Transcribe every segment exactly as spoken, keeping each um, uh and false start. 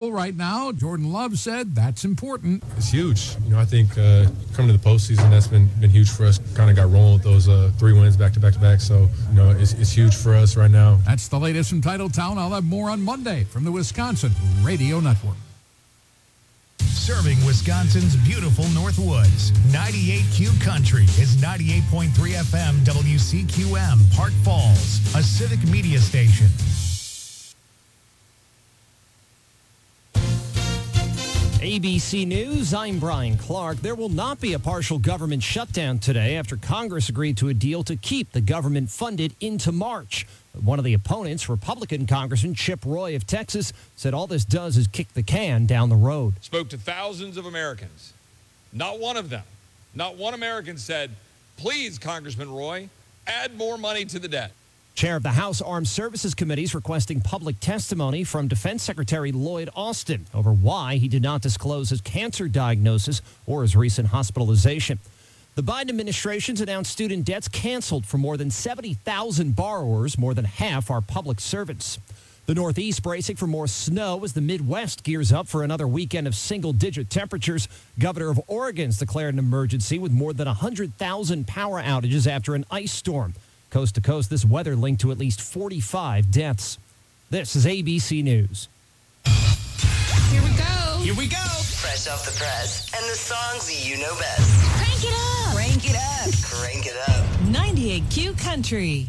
level right now. Jordan Love said that's important. It's huge. You know, I think uh, coming to the postseason, that's been been huge for us. Kind of got rolling with those uh, three wins back to back to back. So, you know, it's, it's huge for us right now. That's the latest from Titletown. I'll have more on Monday from the Wisconsin Radio Network. Serving Wisconsin's beautiful Northwoods. ninety-eight Q Country is ninety-eight point three F M W C Q M, Park Falls, a civic media station. A B C News, I'm Brian Clark. There will not be a partial government shutdown today after Congress agreed to a deal to keep the government funded into March. One of the opponents, Republican Congressman Chip Roy of Texas, said all this does is kick the can down the road. Spoke to thousands of Americans. Not one of them, not one American said, please, Congressman Roy, add more money to the debt. Chair of the House Armed Services Committee is requesting public testimony from Defense Secretary Lloyd Austin over why he did not disclose his cancer diagnosis or his recent hospitalization. The Biden administration's announced student debts canceled for more than seventy thousand borrowers. More than half are public servants. The Northeast bracing for more snow as the Midwest gears up for another weekend of single-digit temperatures. Governor of Oregon's declared an emergency with more than one hundred thousand power outages after an ice storm. Coast to coast, this weather linked to at least forty-five deaths. This is A B C News. Here we go. Here we go. Fresh off the press and the songs you know best. Crank it up. Crank it up. Crank it up. ninety-eight Q Country.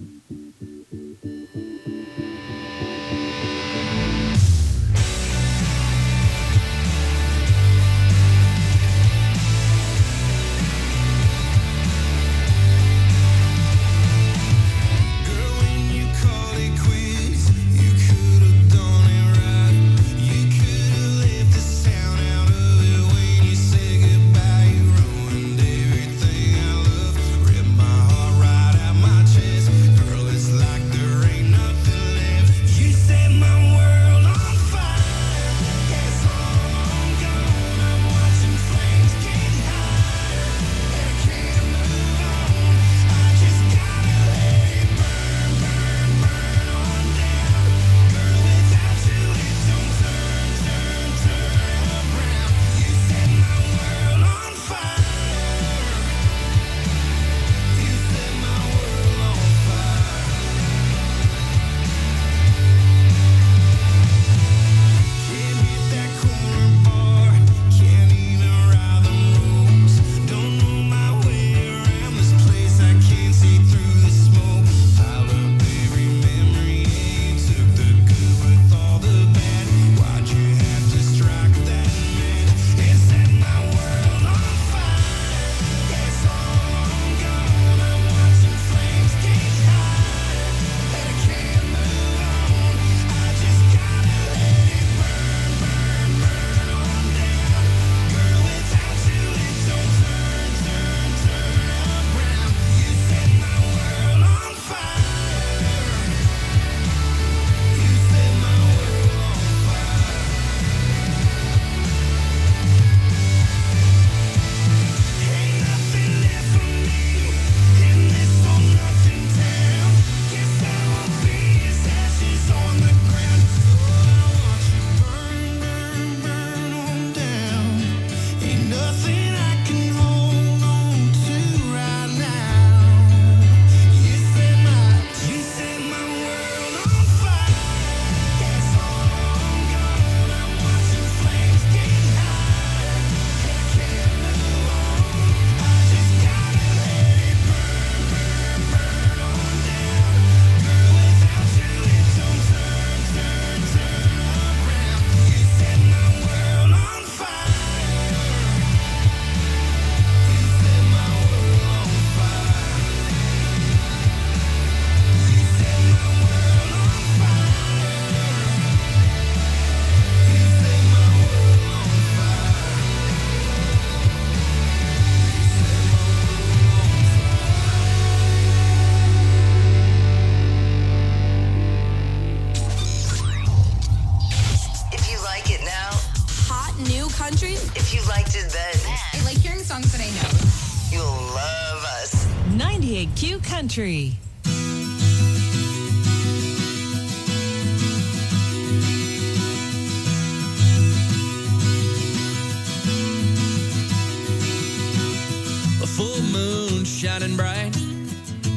ninety-eight Q Country.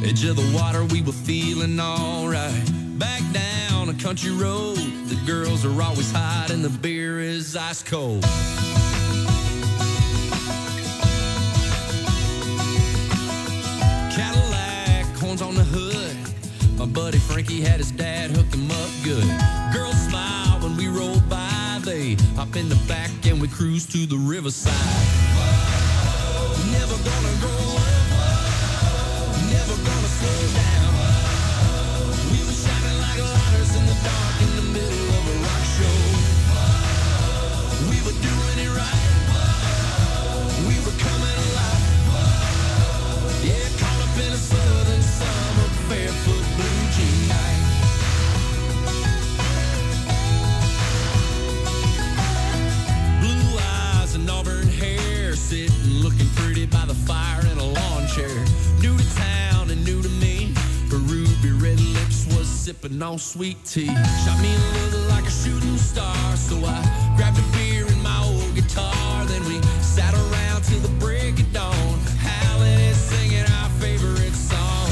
Edge of the water, we were feeling alright. Back down a country road, the girls are always hot and the beer is ice cold. Cadillac, horns on the hood. My buddy Frankie had his dad hook him up good. Girls smile when we roll by. They hop in the back and we cruise to the riverside. Whoa, never gonna grow up. Never gonna slow down. We were shining like lighters in the dark in the middle of a rock show. We were doing it right. We were coming alive. Yeah, caught up in a southern summer barefoot blue jean night. Blue eyes and auburn hair, sitting looking pretty by the fire in a lawn chair. New to town and new to me, her ruby red lips was sipping on sweet tea. Shot me a look like a shooting star, so I grabbed a beer and my old guitar. Then we sat around till the break of dawn, howling and singing our favorite song.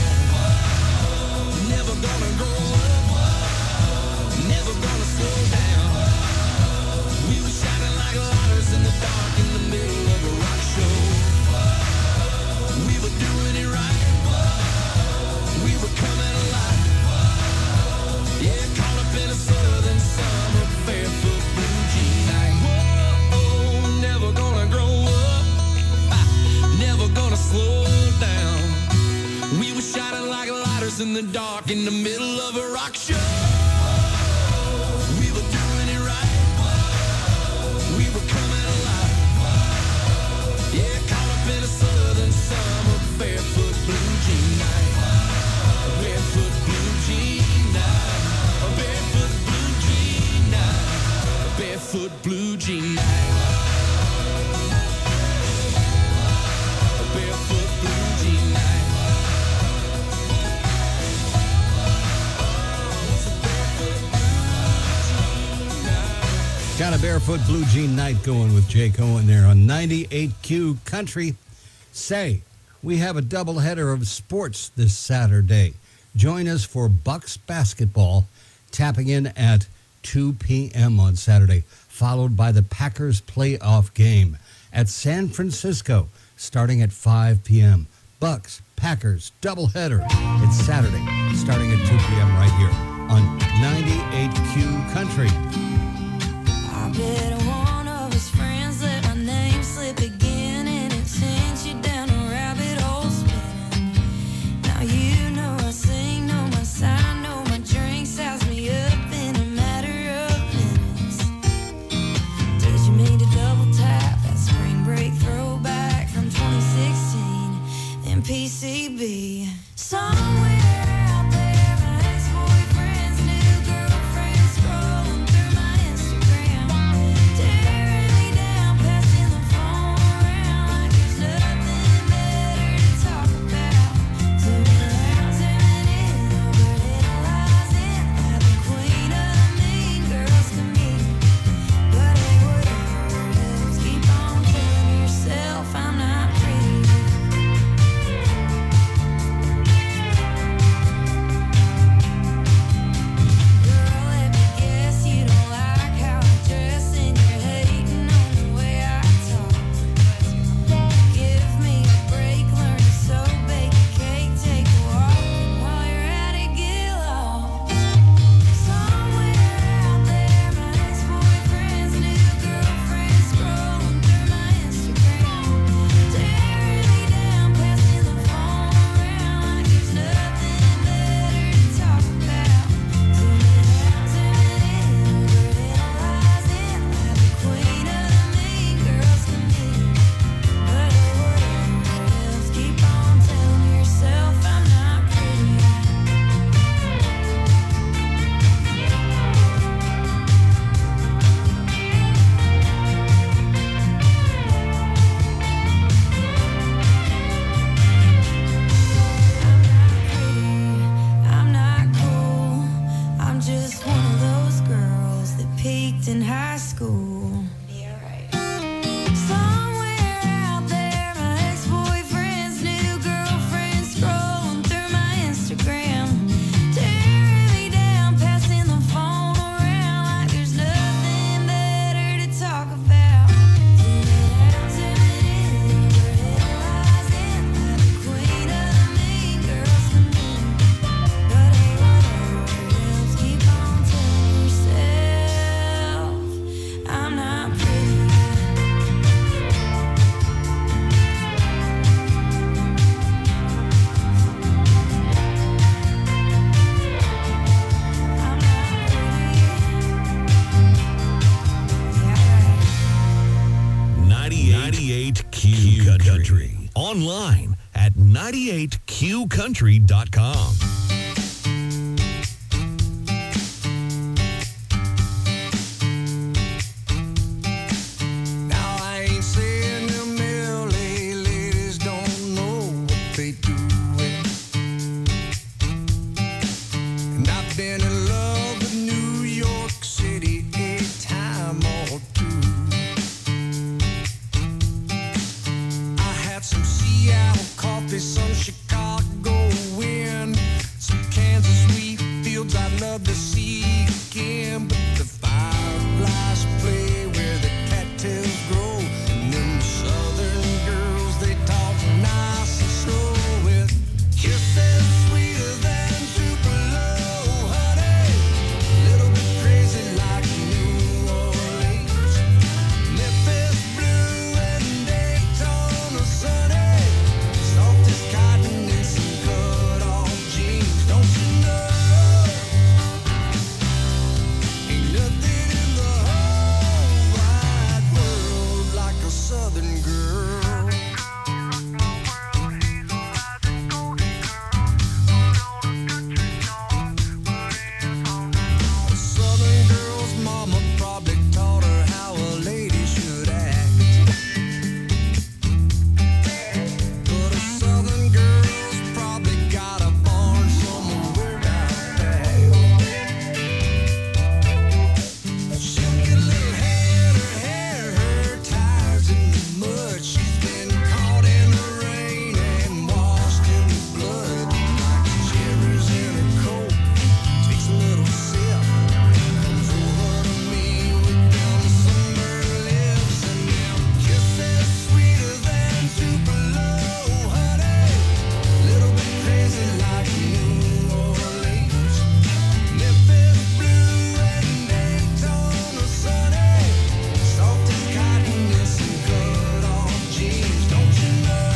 Never gonna grow up, never gonna slow down. We were shining like lighters in the dark in the middle of a rock show. We were doing it right. We were coming alive. Yeah, caught up in a southern summer barefoot blue jean night. Whoa, never gonna grow up, never gonna slow down. We were shining like lighters in the dark in the middle of a rock show. We were doing it right. We were coming alive. Yeah, caught up in a southern summer barefoot blue jean night. A barefoot blue jean night. A barefoot blue jean night. A barefoot blue jean night. A barefoot blue jean night. Got a barefoot blue jean night going with Jake Owen there on ninety-eight Q Country. Say, we have a doubleheader of sports this Saturday. Join us for Bucks basketball, tapping in at two p.m. on Saturday, followed by the Packers playoff game at San Francisco, starting at five p.m. Bucks, Packers, doubleheader. It's Saturday, starting at two p.m. right here on ninety-eight Q Country. I bet one of his friends let my name slip again, and it sends you down a rabbit hole spinning. Now you know I sing, know my sign, know my drink, size me up in a matter of minutes. Did you mean to double tap that spring break throwback from twenty sixteen in P C B? Somewhere out there, my ex-boyfriend's new girlfriend scrolling through my Instagram, tearing me down, passing the phone around like there's nothing better to talk about. Zooming out, zooming in, overanalyzing like the queen of the mean girls can be. But hey, whatever else, keep on telling yourself I'm not pretty. Girl, let me guess you don't like how I dress, and you're hating on the way I talk. Give me a break, learn to sew, bake a cake, take a walk, and while you're at it, get lost. Somewhere out there, my ex-boyfriend's new girlfriend scrolling through my Instagram, tearing me down, passing the phone around like there's nothing better to talk about. Zooming out, zooming in, overanalyzing like the queen of the mean girls can be. But whatever else, keep on telling yourself I'm not pretty. I'm not cool, I'm just one of those girls that peaked in high school. Yeah, right. Somewhere out there, my ex-boyfriend's new girlfriend scrolling through ninety-eight Q Country. Online at ninety-eight q country dot com. Now I ain't saying them L A ladies don't know what they doing. And I've been in love with New York City a time or two. I had some Seattle coffee, some Chicago wind, some Kansas wheat fields I'd love to see again. But the fireflies play where the cattails grow, and them southern girls, they talk nice and slow with kisses sweeter than Tupelo, honey. Little bit crazy like New Orleans, Memphis blue and Daytona sunny, soft as cotton and some cut-off jeans. Don't you know? Ain't nothing in the whole wide world like a southern girl. A southern girl's mama probably taught her how a lady should act. But a southern girl's probably got a barn somewhere out back. Silky little head, her hair, her tires in the mud. She's been caught in the rain and washed in the blood. Like cherries in her coat, takes a little sip, comes over to me with them sunburned lips and them kisses sweeter than Tupelo, honey. Little bit crazy like New Orleans, Memphis blue and Daytona sunny, soft as cotton and some cut-off jeans. Don't you know?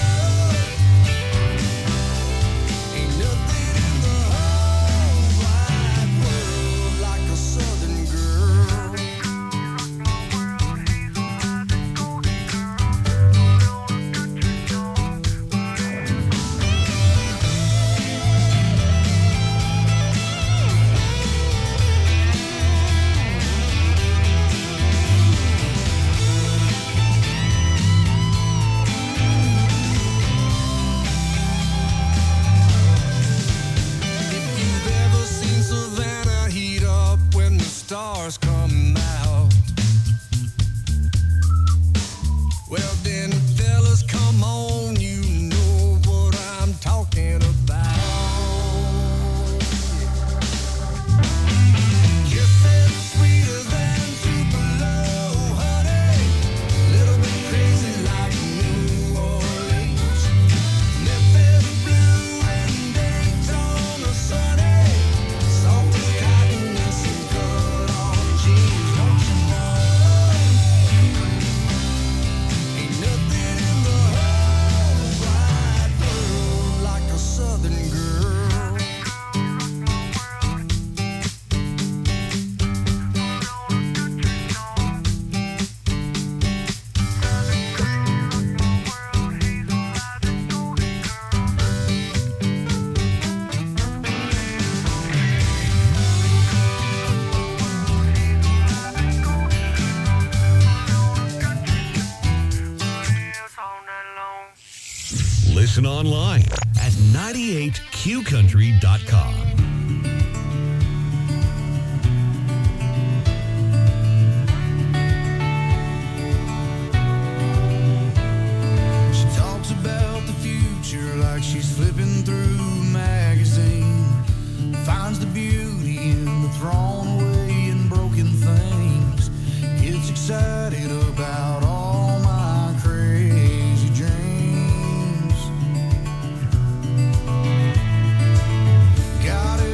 Ain't nothing in the whole wide world like a southern girl. If you've ever seen Savannah heat up when the stars come out, well then, fellas, come on, you know what I'm talking about. Kisses sweeter than Tupelo, honey. Little bit crazy like New Orleans, Memphis blue and Daytona sunny, soft as cotton and some cut-off jeans. Don't you know? Ain't nothing in the whole wide world like a southern girl. Listen online at ninety-eight q country dot com. She talks about the future like she's flipping through a magazine. Finds the beauty in the thrown away and broken things. Gets excited about all my crazy dreams. Got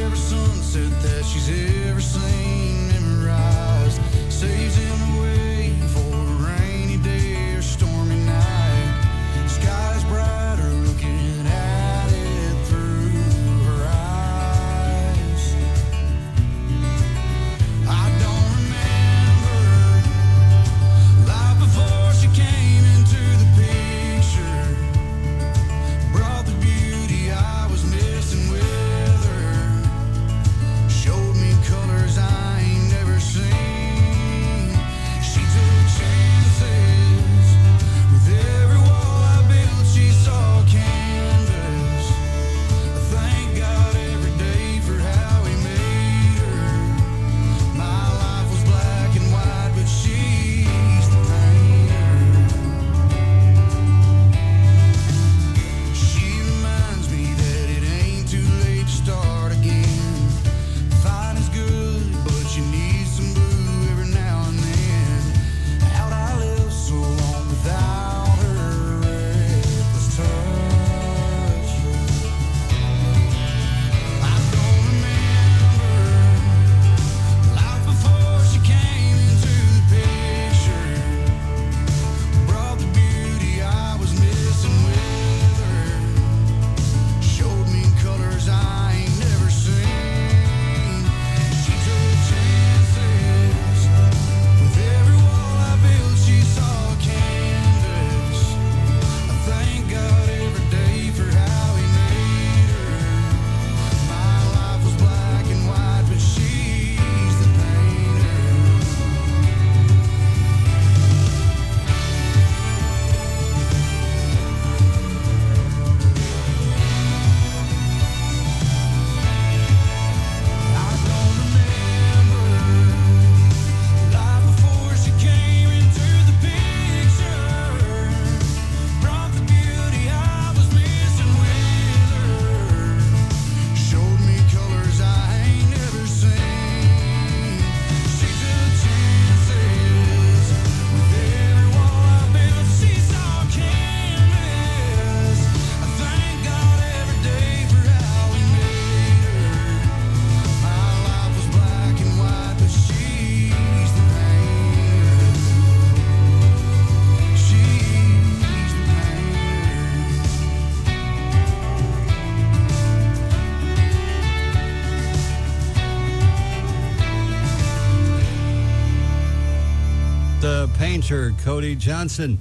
the painter, Cody Johnson.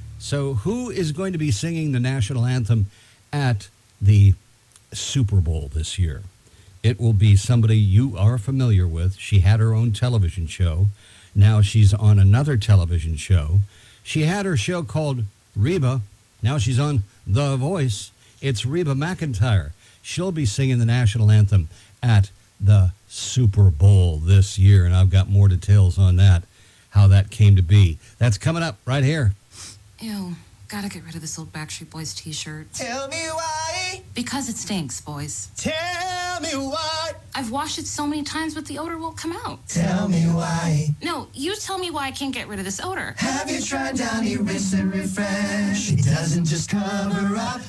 So who is going to be singing the national anthem at the Super Bowl this year? It will be somebody you are familiar with. She had her own television show. Now she's on another television show. She had her show called Reba. Now she's on The Voice. It's Reba McEntire. She'll be singing the national anthem at the Super Bowl this year, and I've got more details on that, how that came to be. That's coming up right here. Ew, gotta get rid of this old Backstreet Boys t-shirt. Tell me why. Because it stinks, boys. Tell me why. I've washed it so many times, but the odor won't come out. Tell me why. No, you tell me why I can't get rid of this odor. Have you tried Downy Rinse and Refresh? It doesn't just cover up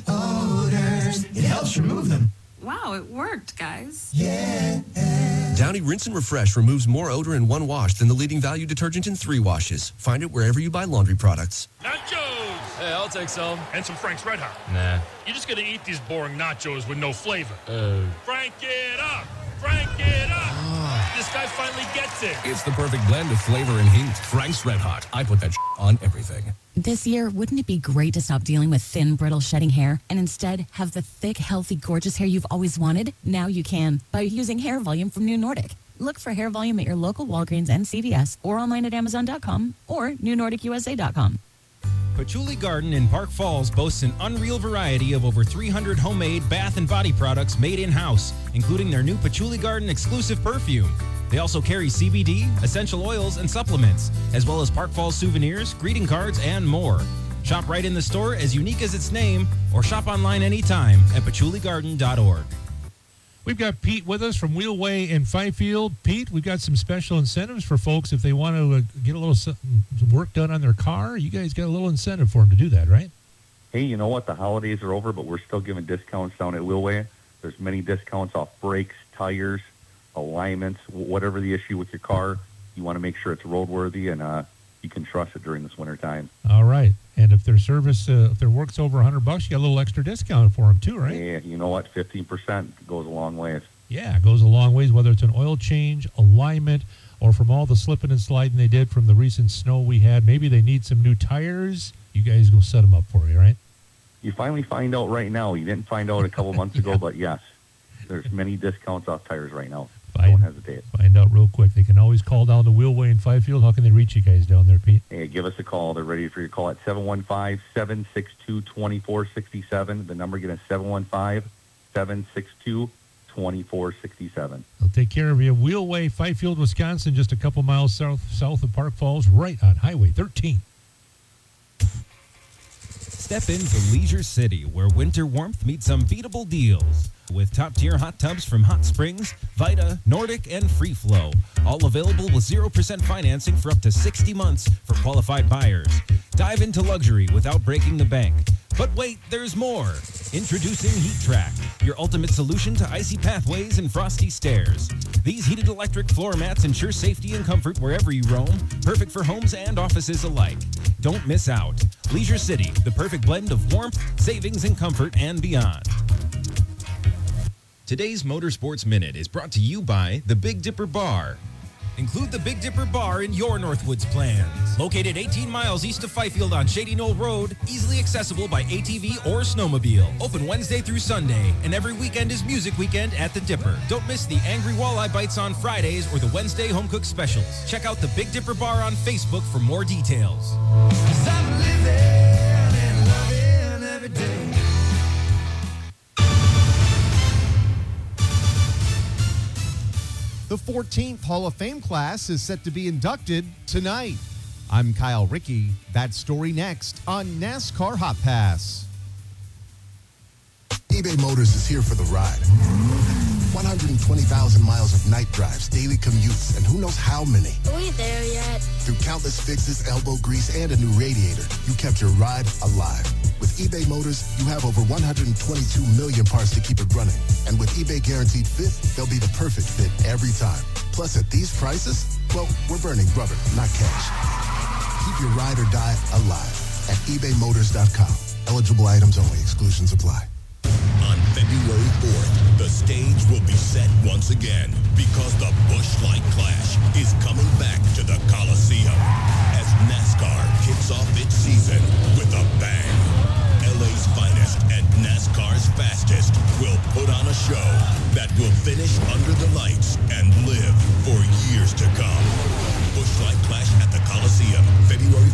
odors, it helps remove them. Wow, it worked, guys. Yeah. Downy Rinse and Refresh removes more odor in one wash than the leading value detergent in three washes. Find it wherever you buy laundry products. Nachos! Hey, I'll take some. And some Frank's Red Hot. Nah. You're just gonna eat these boring nachos with no flavor. Uh. Frank it up! Frank it up! This guy finally gets it. It's the perfect blend of flavor and heat. Frank's Red Hot. I put that on everything. This year, wouldn't it be great to stop dealing with thin, brittle, shedding hair and instead have the thick, healthy, gorgeous hair you've always wanted? Now you can by using Hair Volume from New Nordic. Look for Hair Volume at your local Walgreens and C V S or online at amazon dot com or new nordic u s a dot com. Patchouli Garden in Park Falls boasts an unreal variety of over three hundred homemade bath and body products made in-house, including their new Patchouli Garden exclusive perfume. They also carry C B D, essential oils, and supplements, as well as Park Falls souvenirs, greeting cards, and more. Shop right in the store, as unique as its name, or shop online anytime at patchouli garden dot org. We've got Pete with us from Wheelway in Fifield. Pete, we've got some special incentives for folks if they want to uh, get a little some work done on their car. You guys got a little incentive for them to do that, right? Hey, you know what? The holidays are over, but we're still giving discounts down at Wheelway. There's many discounts off brakes, tires, alignments, whatever the issue with your car. You want to make sure it's roadworthy and uh, you can trust it during this winter time. All right. And if their service, uh, if their work's over one hundred bucks, you got a little extra discount for them too, right? Yeah, you know what? fifteen percent goes a long ways. Yeah, it goes a long ways, whether it's an oil change, alignment, or from all the slipping and sliding they did from the recent snow we had. Maybe they need some new tires. You guys go set them up for you, right? You finally find out right now. You didn't find out a couple months ago, but yes, there's many discounts off tires right now. Find, Don't hesitate. Find out real quick. They can always call down the Wheelway in Fifield. How can they reach you guys down there, Pete? Hey, give us a call. They're ready for your call at seven one five, seven six two, two four six seven. The number again is seven one five, seven six two, two four six seven. They'll take care of you. Wheelway, Fifield, Wisconsin, just a couple miles south south of Park Falls, right on Highway thirteen. Step into Leisure City, where winter warmth meets unbeatable deals. With top-tier hot tubs from Hot Springs, Vita, Nordic, and Free Flow. All available with zero percent financing for up to sixty months for qualified buyers. Dive into luxury without breaking the bank. But wait, there's more. Introducing Heat Track, your ultimate solution to icy pathways and frosty stairs. These heated electric floor mats ensure safety and comfort wherever you roam, perfect for homes and offices alike. Don't miss out. Leisure City, the perfect blend of warmth, savings, and comfort, and beyond. Today's Motorsports Minute is brought to you by the Big Dipper Bar. Include the Big Dipper Bar in your Northwoods plans. Located eighteen miles east of Fifield on Shady Knoll Road, easily accessible by A T V or snowmobile. Open Wednesday through Sunday, and every weekend is Music Weekend at the Dipper. Don't miss the Angry Walleye Bites on Fridays or the Wednesday Home Cook Specials. Check out the Big Dipper Bar on Facebook for more details. I'm living and loving every day. The fourteenth Hall of Fame class is set to be inducted tonight. I'm Kyle Rickey. That story next on NASCAR Hot Pass. eBay Motors is here for the ride. one hundred twenty thousand miles of night drives, daily commutes, and who knows how many. Are we there yet? Through countless fixes, elbow grease, and a new radiator, you kept your ride alive. With eBay Motors, you have over one hundred twenty-two million parts to keep it running. And with eBay Guaranteed Fit, they'll be the perfect fit every time. Plus, at these prices, well, we're burning rubber, not cash. Keep your ride or die alive at ebay motors dot com. Eligible items only. Exclusions apply. On February fourth, the stage will be set once again because the Busch Light Clash is coming back to the Coliseum as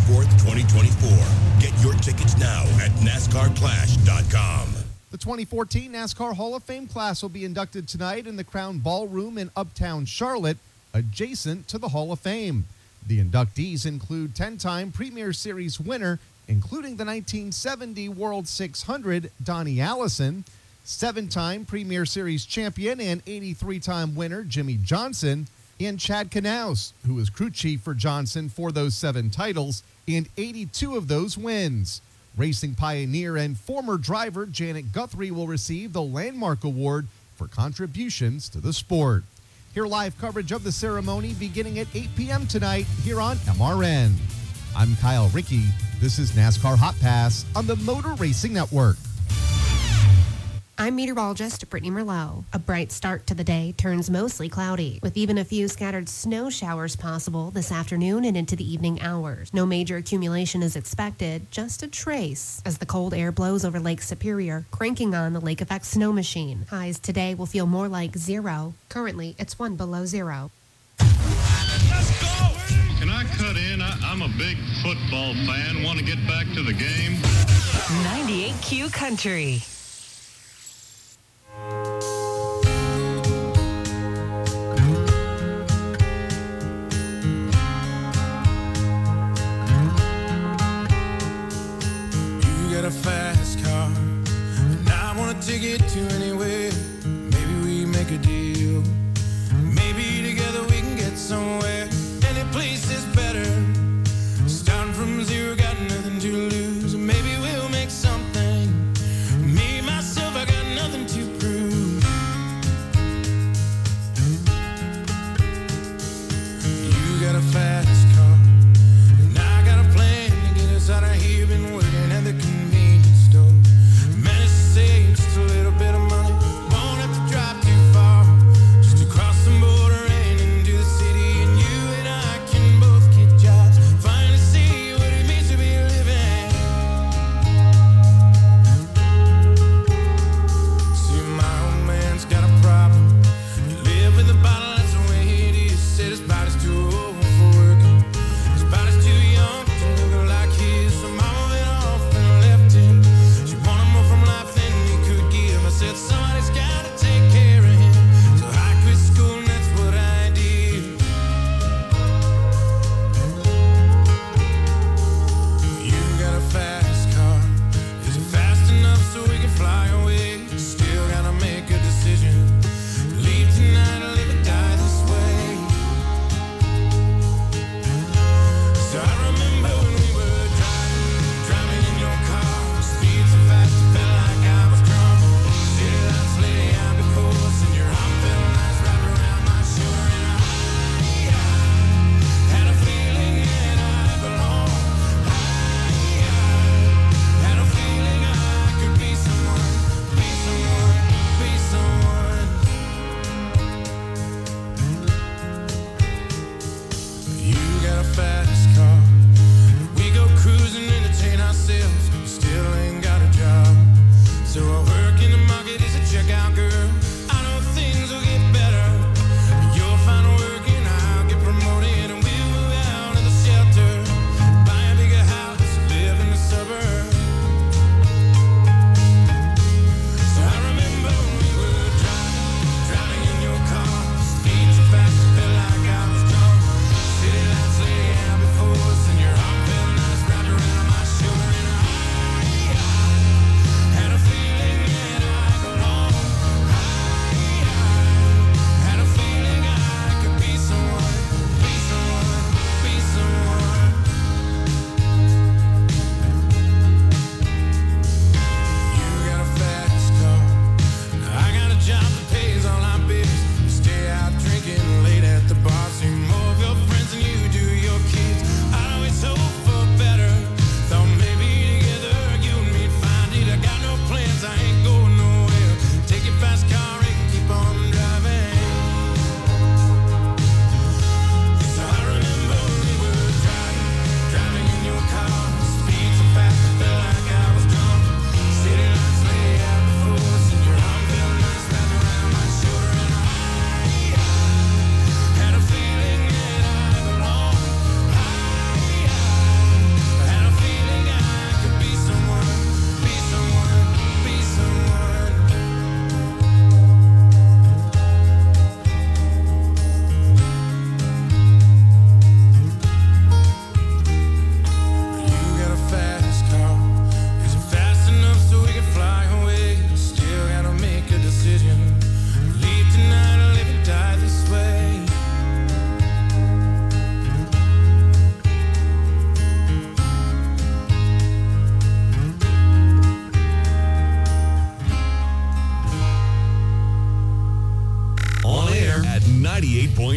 fourth, twenty twenty-four. Get your tickets now at NASCAR Clash dot com. The twenty fourteen NASCAR Hall of Fame class will be inducted tonight in the Crown Ballroom in Uptown Charlotte, adjacent to the Hall of Fame. The inductees include ten-time Premier Series winner, including the nineteen seventy World six hundred, Donnie Allison, seven-time Premier Series champion and eighty-three-time winner, Jimmy Johnson, and Chad Knaus, who was crew chief for Johnson for those seven titles and eighty-two of those wins. Racing pioneer and former driver Janet Guthrie will receive the Landmark Award for contributions to the sport. Hear live coverage of the ceremony beginning at eight p.m. tonight here on M R N. I'm Kyle Rickey. This is NASCAR Hot Pass on the Motor Racing Network. I'm meteorologist Brittany Merlot. A bright start to the day turns mostly cloudy, with even a few scattered snow showers possible this afternoon and into the evening hours. No major accumulation is expected, just a trace, as the cold air blows over Lake Superior, cranking on the lake effect snow machine. Highs today will feel more like zero. Currently, it's one below zero. Can I cut in? I, I'm a big football fan. Want to get back to the game? ninety-eight Q Country. A fast car, and I want to take it to anywhere. Maybe we make a deal. Maybe together we can get somewhere. Any place is better. Starting from zero, got nothing to lose. Maybe we'll make something. Me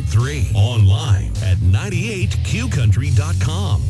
three. Online at ninety-eight q country dot com.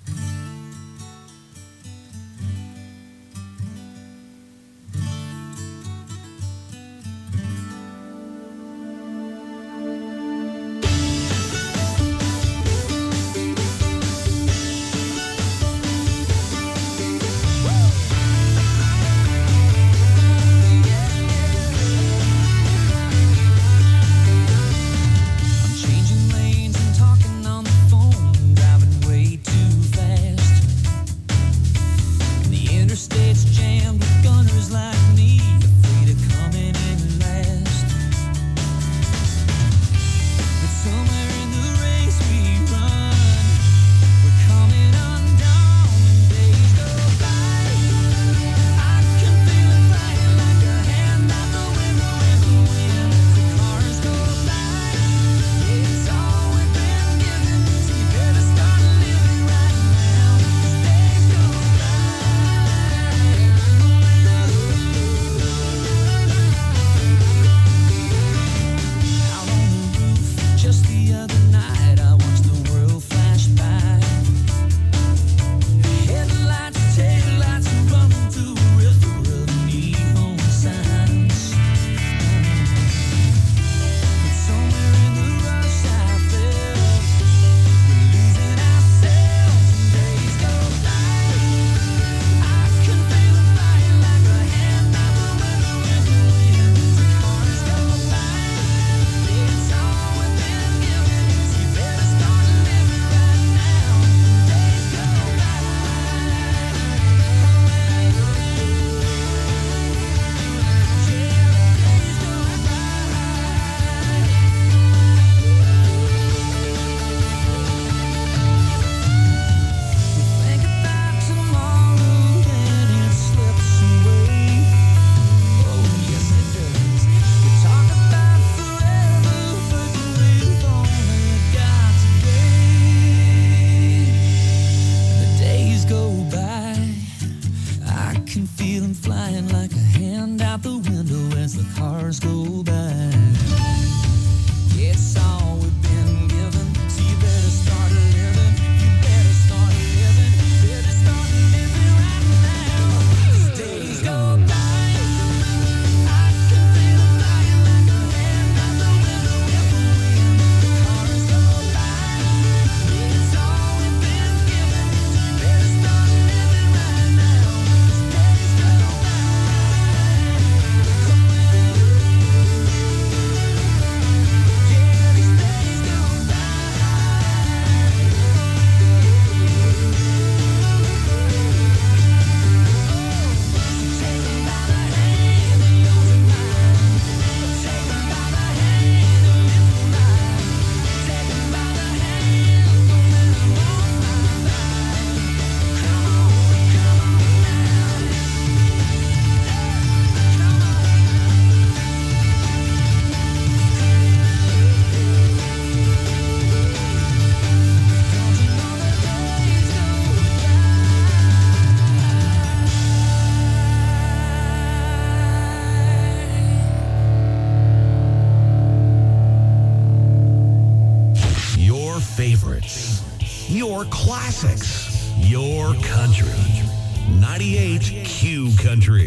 Your classics. Your country. ninety-eight Q Country.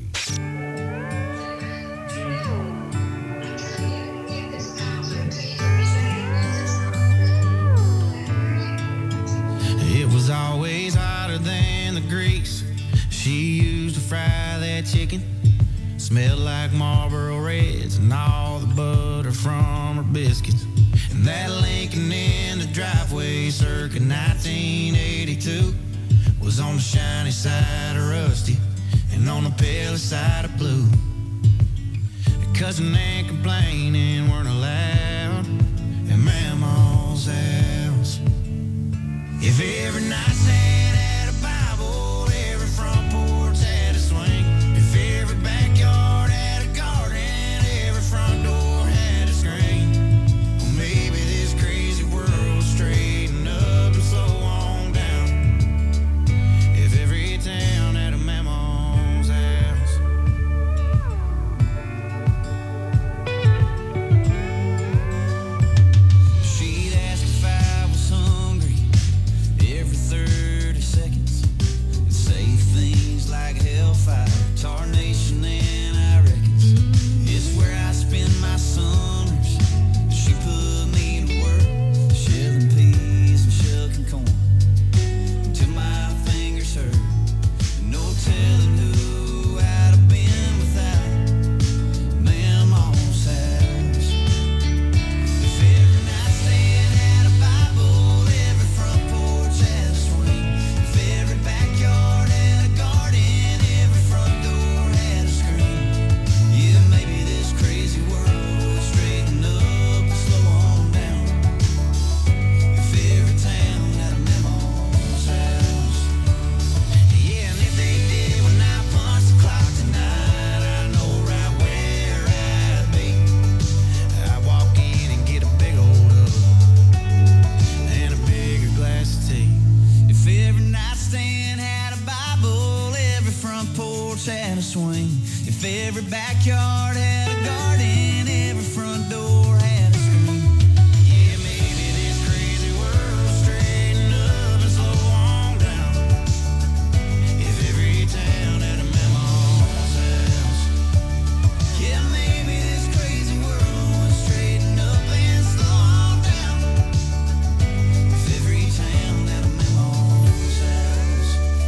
It was always hotter than the grease she used to fry that chicken. Smelled like Marlboro Reds and all the butter from her biscuits. And that Lincoln in the driveway circa nineteen eighty-two was on the shiny side of rusty and on the pale side of blue. Cussing and complaining weren't allowed at Mama's house. If every nightstand had a Bible, every front porch had a swing. If every backyard had a garden, every front door had a screen. Well, maybe this crazy world would straighten up and slow on down. If every town had a Mama's house. porch had a swing, if every backyard had a garden, every front door had a screen. Yeah, maybe this crazy world straighten up and slow on down. If every town had a Mama's house. Yeah, maybe this crazy world would straighten up and slow on down. If every town had a Mama's house.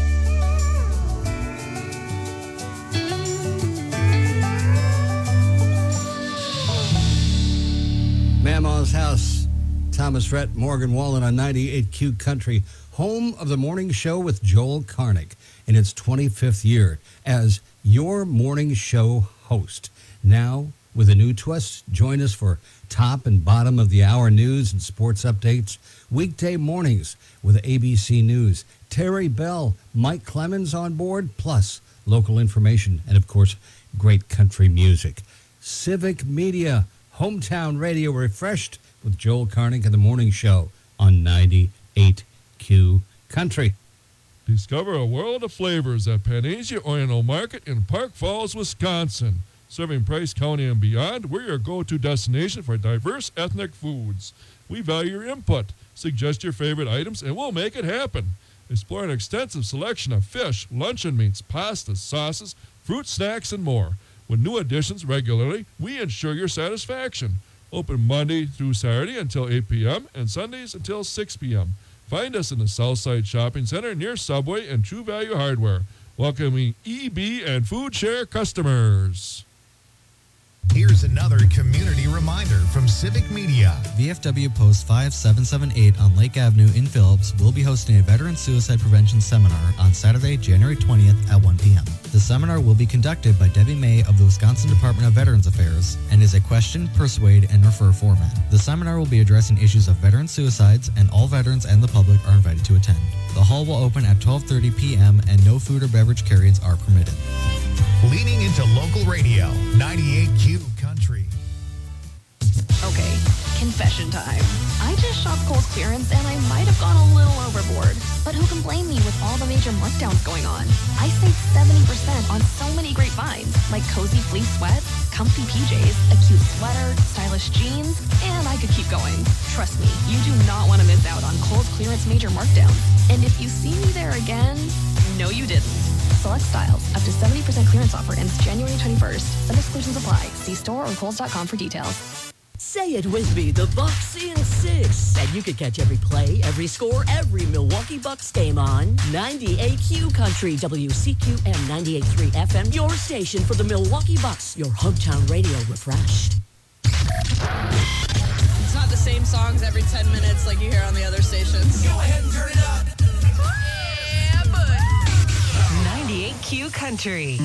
Mama's House, Thomas Rhett, Morgan Wallen on ninety-eight Q Country, home of the morning show with Joel Karnick in its twenty-fifth year as your morning show host. Now, with a new twist, join us for top and bottom of the hour news and sports updates, weekday mornings with A B C News. Terry Bell, Mike Clemens on board, plus local information and, of course, great country music. Civic Media, Hometown Radio refreshed with Joel Karnick and the Morning Show on ninety-eight Q Country. Discover a world of flavors at Panasia Oriental Market in Park Falls, Wisconsin. Serving Price County and beyond, we're your go-to destination for diverse ethnic foods. We value your input. Suggest your favorite items and we'll make it happen. Explore an extensive selection of fish, luncheon meats, pastas, sauces, fruit snacks, and more. With new additions regularly, we ensure your satisfaction. Open Monday through Saturday until eight p.m. and Sundays until six p.m. Find us in the Southside Shopping Center near Subway and True Value Hardware. Welcoming E B and Food Share customers. Here's another community reminder from Civic Media. V F W Post five seven seven eight on Lake Avenue in Phillips will be hosting a veteran suicide prevention seminar on Saturday, January twentieth at one p.m. The seminar will be conducted by Debbie May of the Wisconsin Department of Veterans Affairs and is a question, persuade, and refer format. The seminar will be addressing issues of veteran suicides, and all veterans and the public are invited to attend. The hall will open at twelve thirty p.m. and no food or beverage carry-ins are permitted. Leaning into local radio, ninety-eight Q Country. Okay, confession time. I just shopped Kohl's clearance and I might have gone a little overboard. But who can blame me with all the major markdowns going on? I saved seventy percent on so many great finds, like cozy fleece sweats, comfy P Js, a cute sweater, stylish jeans, and I could keep going. Trust me, you do not want to miss out on Kohl's clearance major markdowns. And if you see me there again, no you didn't. Select styles. Up to seventy percent clearance offer ends January twenty-first. Some exclusions apply. See store or kohls dot com for details. Say it with me, the Bucks in six. And you can catch every play, every score, every Milwaukee Bucks game on ninety-eight Q Country, W C Q M ninety-eight point three F M, your station for the Milwaukee Bucks, your hometown radio refreshed. It's not the same songs every ten minutes like you hear on the other stations. Go ahead and turn it up. Yeah, but ninety-eight Q Country.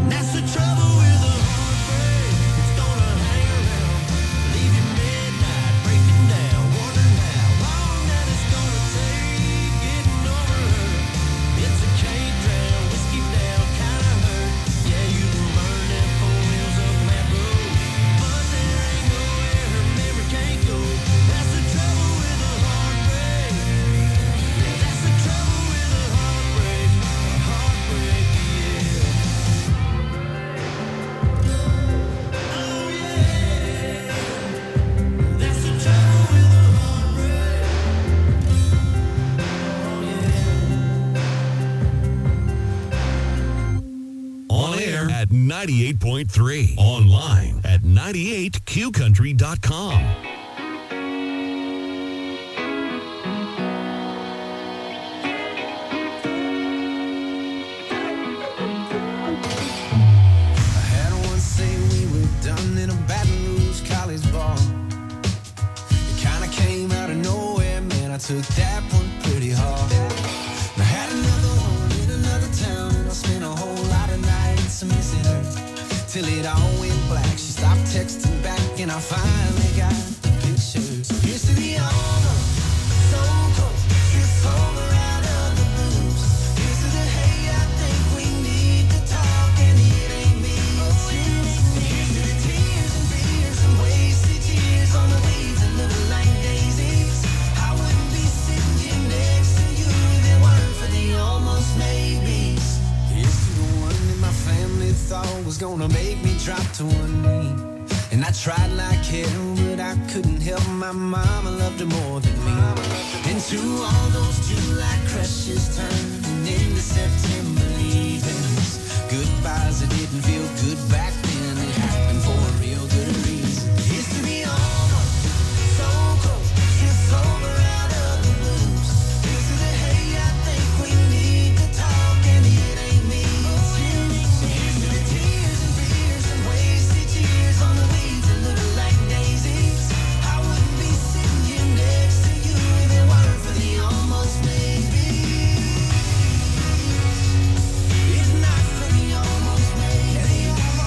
That's the trouble with a heartbreak. It's gonna hang around, leave you midnight, breaking down, wondering how long that it's gonna take getting over her. It's a can't drown, whiskey down kind of hurt. Yeah, you can burn them four wheels up that road, but there ain't nowhere her memory can't go. That's the trouble with a heartbreak. Yeah, that's the trouble with a heartbreak. A heartbreak, yeah. Oh yeah. That's the trouble with a heartbreak. On air at ninety-eight point three. Online at ninety-eight q country dot com. I had one say we were done in a Baton Rouge college bar. It kinda came out of nowhere, man. I took that one pretty hard. And I had another one in another town, and I spent a whole lot of nights missing her. Till it all went black. She stopped texting back, and I finally got the pictures. Here's to the armor, so close. It's over out of the blues. Here's to the hey, I think we need to talk, and it ain't me, it's you. Here's to the tears and beers and wasted years on the weeds that look like daisies. I wouldn't be sitting here next to you if it weren't for the almost maybes. Here's to the one that my family thought was gonna make me drop to one knee. And I tried like hell, but I couldn't help my mama loved her more than me. And to all those July crushes turning into September leavings, goodbyes that didn't feel good back then, it happened for a real good reason. Here's to the armor, so close, it's over out of the blues. Here's to the hey, I think we need to talk, and it ain't me, it's you. Here's to the tears and beers and wasted years on the weeds that look like daisies. I wouldn't be sitting here next to you if it weren't for the almost maybe. If not for the almost maybe.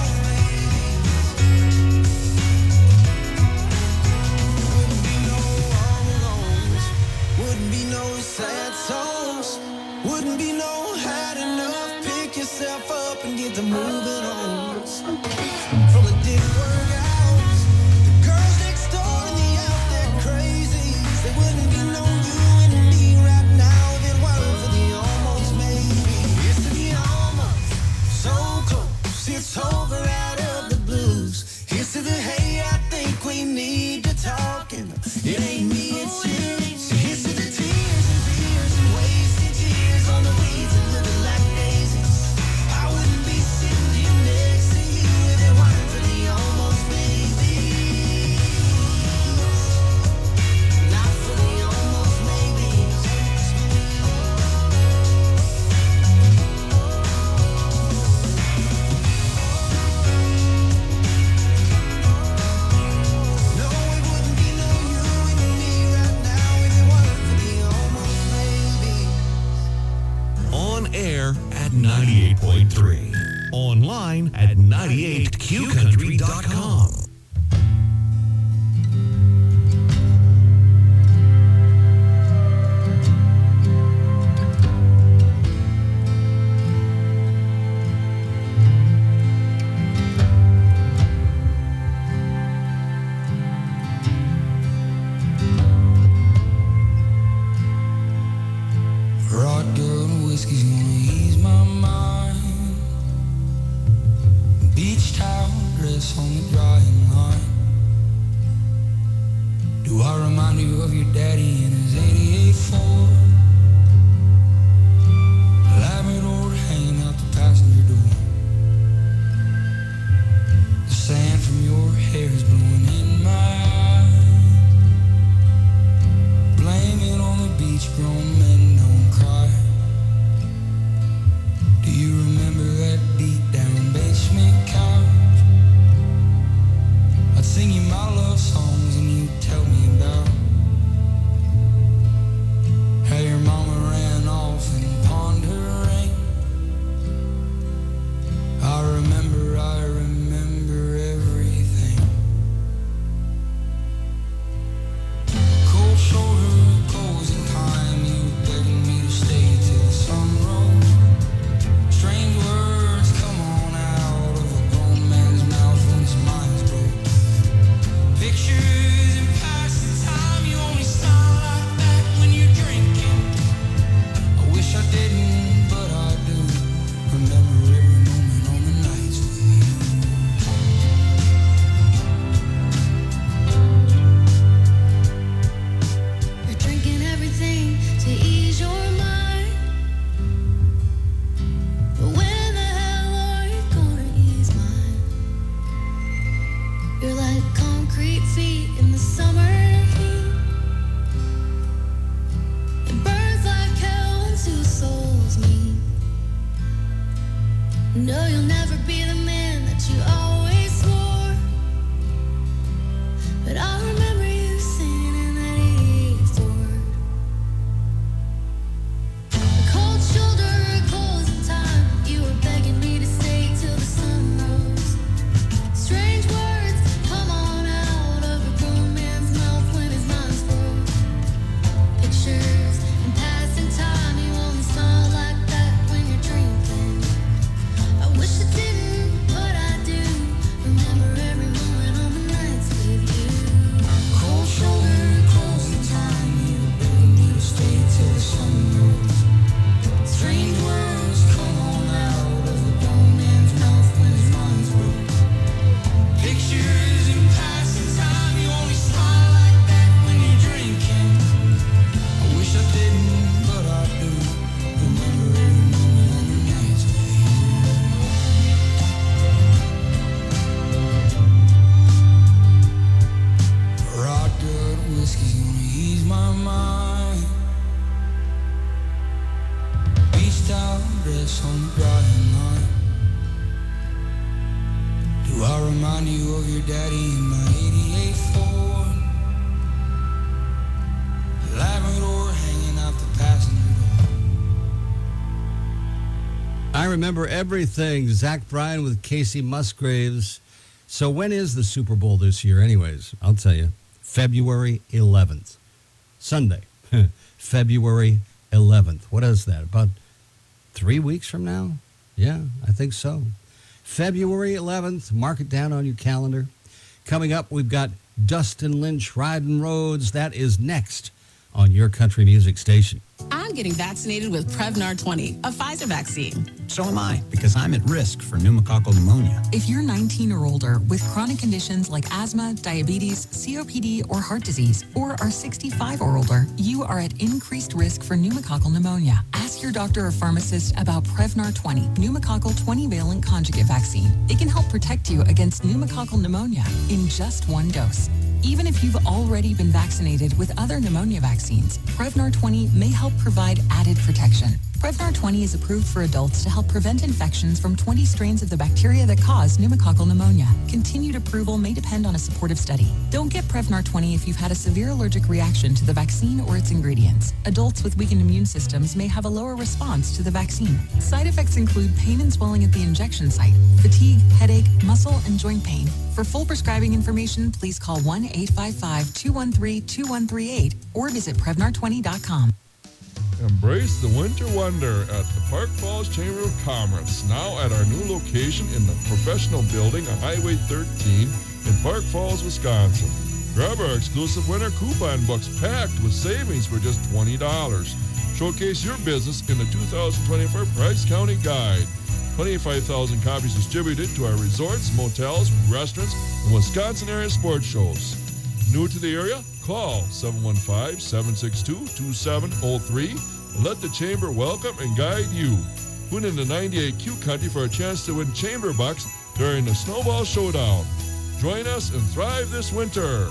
Wouldn't be no all alones, wouldn't be no sad songs, wouldn't be no had enough. Pick yourself up and get to moving on. From the dick workouts, the girls next door and the out there crazies. There wouldn't be no you and me right now if it weren't for the almost maybe. It's to the almost, so close, it's over out of the blues. Here's to the hey, I think we need to talk, and it ain't me, it's you. Here's to the tears and beers and wasted years on the weeds that look like daisies. I wouldn't be sitting here next to you if it weren't for the almost maybe. Not for the almost maybe. No, it wouldn't be no you and me right now if it weren't for the almost maybe. On air at ninety-eight point three. Online at ninety-eight q country dot com. Rod girl and whiskey's gonna ease my mind. Beach towel dress on the drying line. Do I remind you of your daddy in his eighty-eight Ford? Labrador hanging out the passenger door. The sand from your hair is blowing in my eyes. Blame it on the beach, grown men don't cry. Do you remember that beat down basement couch? I'd sing you my love songs and you'd tell me about how your be the man that you always swore. But I remember you singing in that eighty-eight Ford. A cold shoulder, a closing time. You were begging me to stay till the sun rose. Strange words come on out of a grown man's mouth when his mind's froze. Pictures and passing time, you only smile like that when you're drinking. I wish I didn't, but I do. Remember every moment on the nights with you. Cold shoulder, closing time, you were begging me to stay till the sun rose. Strange words come on out of a grown man's mouth when his mind's froze. Pictures and passing time, you only smile like that when you're drinking. I wish I didn't, but I do. Remember every moment on the nights with you. Rock good whiskey's gonna ease my mind. Beach towel dress on the drying line. Do I remind you of your daddy in my eighty-eight Ford? Labrador hanging out the passenger door. I remember everything. Zach Bryan with Casey Musgraves. So when is the Super Bowl this year anyways? I'll tell you. February eleventh. Sunday. February eleventh. What is that? About three weeks from now? Yeah, I think so. February eleventh. Mark it down on your calendar. Coming up, we've got Dustin Lynch, Riding Roads. That is next on your country music station. I'm getting vaccinated with Prevnar twenty, a Pfizer vaccine. So am I, because I'm at risk for pneumococcal pneumonia. If you're nineteen or older with chronic conditions like asthma, diabetes, C O P D, or heart disease, or are sixty-five or older, you are at increased risk for pneumococcal pneumonia. Ask your doctor or pharmacist about Prevnar twenty, pneumococcal twenty-valent conjugate vaccine. It can help protect you against pneumococcal pneumonia in just one dose. Even if you've already been vaccinated with other pneumonia vaccines, Prevnar twenty may help provide added protection. Prevnar twenty is approved for adults to help prevent infections from twenty strains of the bacteria that cause pneumococcal pneumonia. Continued approval may depend on a supportive study. Don't get Prevnar twenty if you've had a severe allergic reaction to the vaccine or its ingredients. Adults with weakened immune systems may have a lower response to the vaccine. Side effects include pain and swelling at the injection site, fatigue, headache, muscle, and joint pain. For full prescribing information, please call one eight five five, two one three, two one three eight or visit Prevnar twenty dot com. Embrace the winter wonder at the Park Falls Chamber of Commerce, now at our new location in the professional building on Highway thirteen in Park Falls, Wisconsin. Grab our exclusive winter coupon books packed with savings for just twenty dollars. Showcase your business in the two thousand twenty-four Price County Guide. twenty-five thousand copies distributed to our resorts, motels, restaurants, and Wisconsin area sports shows. New to the area? Call seven one five, seven six two, two seven zero three and let the Chamber welcome and guide you. Tune in to ninety-eight Q Country for a chance to win Chamber Bucks during the Snowball Showdown. Join us and thrive this winter.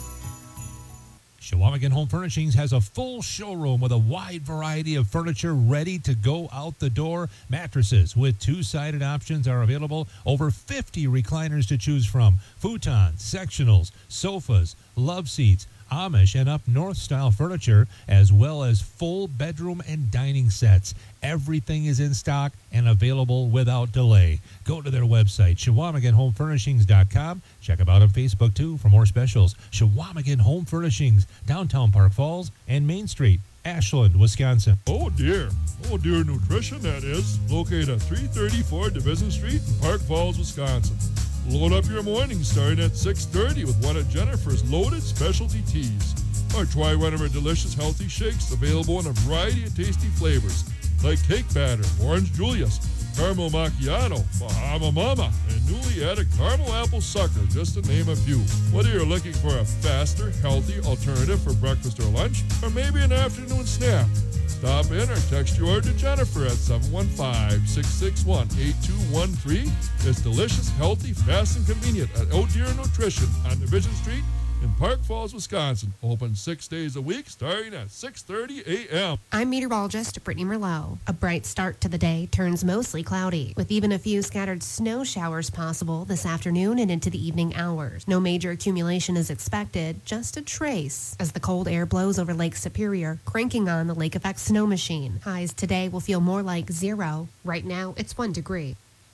Shawamigan Home Furnishings has a full showroom with a wide variety of furniture ready to go out the door. Mattresses with two-sided options are available. Over fifty recliners to choose from. Futons, sectionals, sofas, love seats, Amish and up north style furniture, as well as full bedroom and dining sets. Everything is in stock and available without delay. Go to their website, Shawamigan Home Furnishings dot com. Check them out on Facebook, too, for more specials. Shawamigan Home Furnishings, downtown Park Falls and Main Street, Ashland, Wisconsin. Oh, dear. Oh, dear Nutrition, that is. Located at three thirty-four Division Street in Park Falls, Wisconsin. Load up your morning starting at six thirty with one of Jennifer's loaded specialty teas. Or try one of her delicious healthy shakes available in a variety of tasty flavors like cake batter, orange Julius, caramel macchiato, Bahama Mama, and newly added caramel apple sucker, just to name a few. Whether you're looking for a faster, healthy alternative for breakfast or lunch, or maybe an afternoon snack, stop in or text your order to Jennifer at seven one five, six six one, eight two one three. It's delicious, healthy, fast, and convenient at Oh Dear Nutrition on Division Street in Park Falls, Wisconsin. Open six days a week starting at six thirty a.m. I'm meteorologist Brittany Merlot. A bright start to the day turns mostly cloudy, with even a few scattered snow showers possible this afternoon and into the evening hours. No major accumulation is expected, just a trace as the cold air blows over Lake Superior, cranking on the lake effect snow machine. Highs today will feel more like zero. Right now, it's one degree.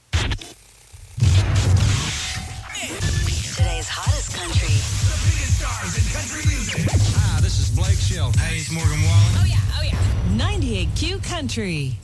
Today's hottest country. The biggest stars in country music. Hi, this is Blake Shelton. Hey, it's Morgan Wallen. Oh, yeah, oh, yeah. ninety-eight Q Country.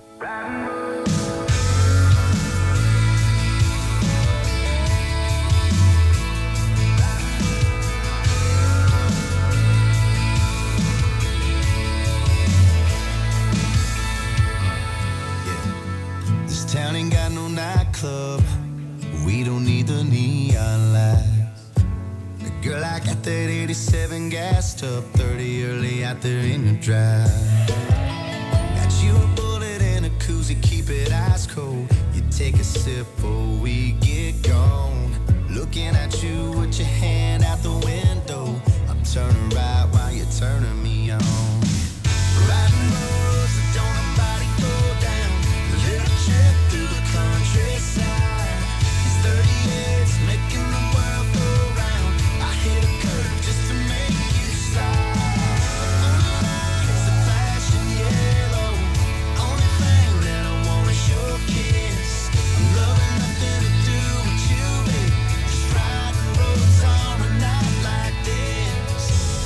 This town ain't got no nightclub. We don't need the neon lights. Girl, I got that eighty-seven gassed up, thirty early out there in the drive. Got you a bullet and a koozie, keep it ice cold. You take a sip before we get gone. Looking at you with your hand out the window. I'm turning right while you're turning me on. Riding roads that don't nobody go down. A little trip through the countryside. These thirty-eights making the world go round. I hit a curve just to make you stop. Only line is a flashing yellow. Only thing that I want is your kiss. I'm loving nothing to do with you, babe. Just riding roads on a night like this.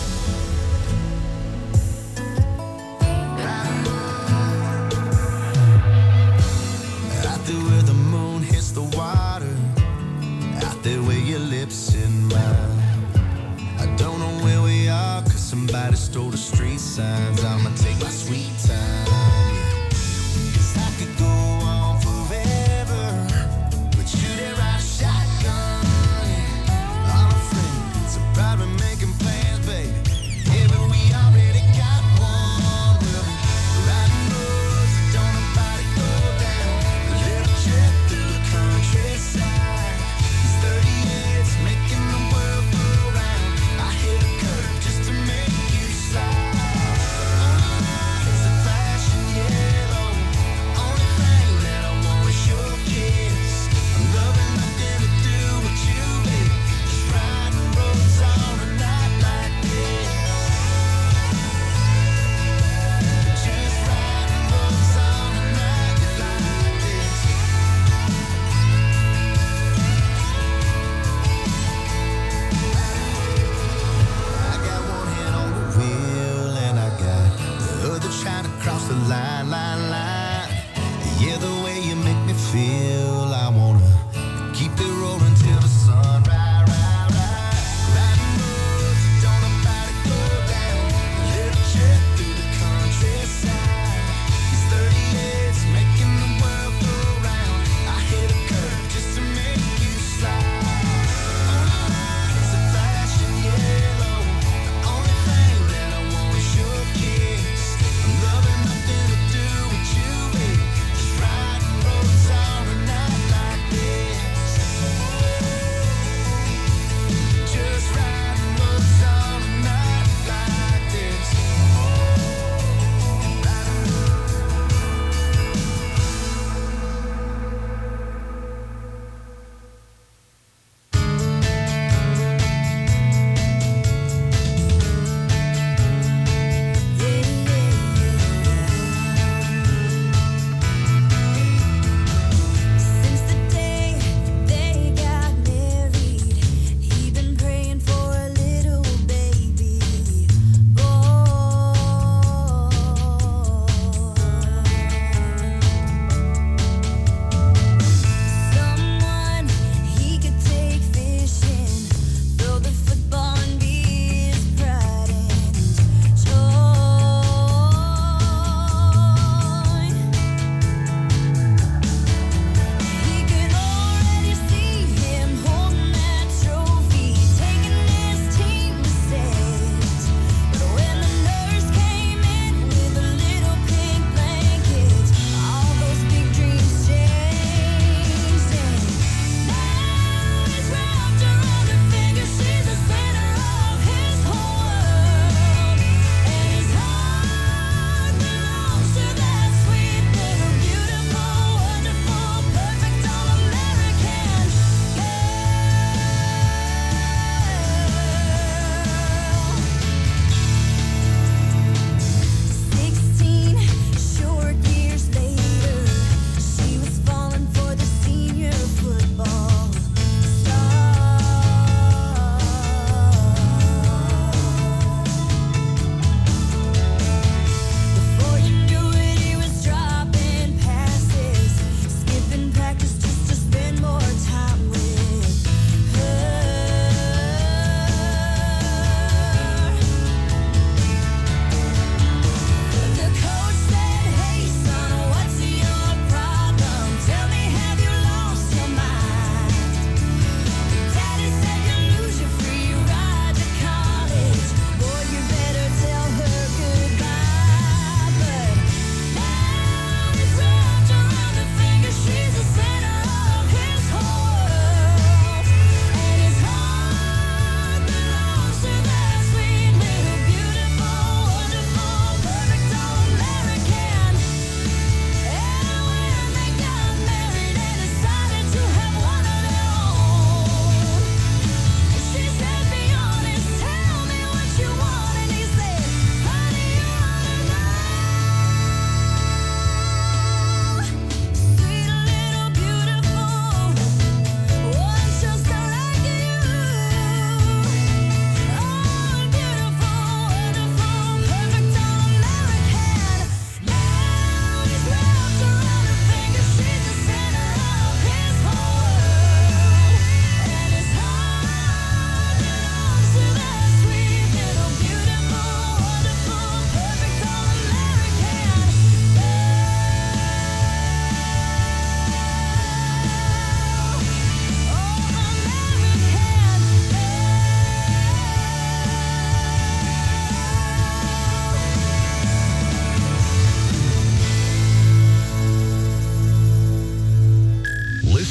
Out there where the moon hits the water, out there where your lips in mine. I don't know where we are, cause somebody stole the street signs. I'ma take my sweet time, yeah. Cause I could go on forever, but you there ride a shotgun, yeah. All my friends are probably making plans, baby. Yeah, but we already got one. We'll be riding roads that don't nobody go down. A little trip through the countryside. These thirty-eights making the world go round. I hit a curve just to make you slide.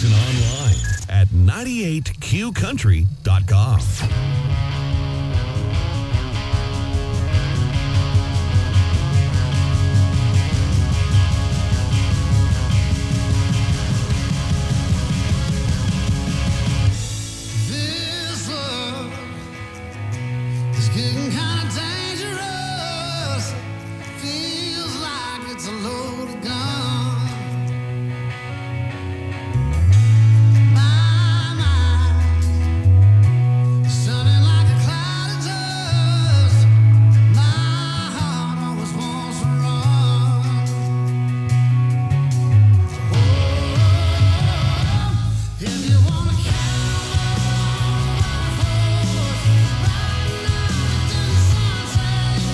Listen online at ninety-eight q country dot com.